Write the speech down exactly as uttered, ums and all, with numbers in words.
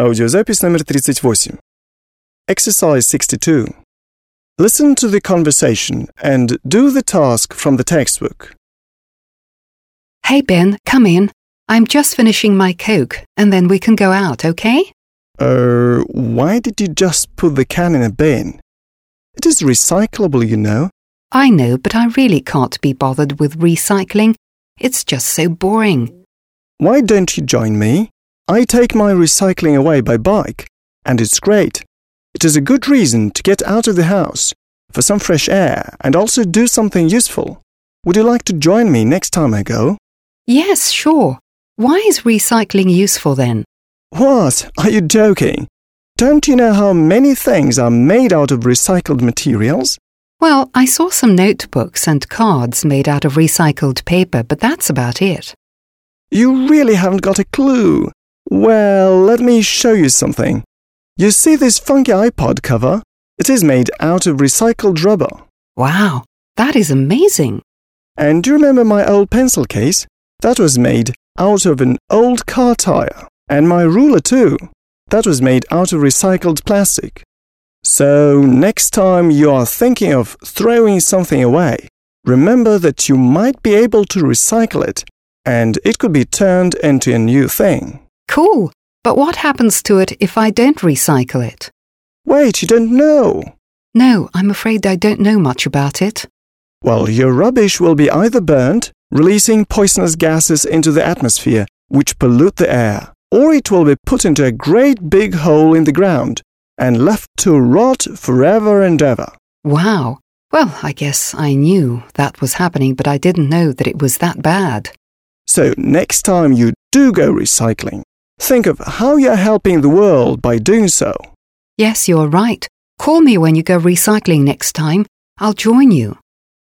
Аудиозапись номер тридцать восемь. Exercise sixty-two. Listen to the conversation and do the task from the textbook. Hey Ben, come in. I'm just finishing my Coke and then we can go out, okay? Uh, why did you just put the can in a bin? It is recyclable, you know. I know, but I really can't be bothered with recycling. It's just so boring. Why don't you join me? I take my recycling away by bike, and it's great. It is a good reason to get out of the house, for some fresh air, and also do something useful. Would you like to join me next time I go? Yes, sure. Why is recycling useful then? What? Are you joking? Don't you know how many things are made out of recycled materials? Well, I saw some notebooks and cards made out of recycled paper, but that's about it. You really haven't got a clue. Well, let me show you something. You see this funky iPod cover? It is made out of recycled rubber. Wow, that is amazing. And do you remember my old pencil case? That was made out of an old car tire. And my ruler too. That was made out of recycled plastic. So next time you are thinking of throwing something away, remember that you might be able to recycle it, and it could be turned into a new thing. Cool, but what happens to it if I don't recycle it? Wait, you don't know? No, I'm afraid I don't know much about it. Well, your rubbish will be either burnt, releasing poisonous gases into the atmosphere, which pollute the air, or it will be put into a great big hole in the ground and left to rot forever and ever. Wow. Well, I guess I knew that was happening, but I didn't know that it was that bad. So next time you do go recycling, think of how you're helping the world by doing so. Yes, you're right. Call me when you go recycling next time. I'll join you.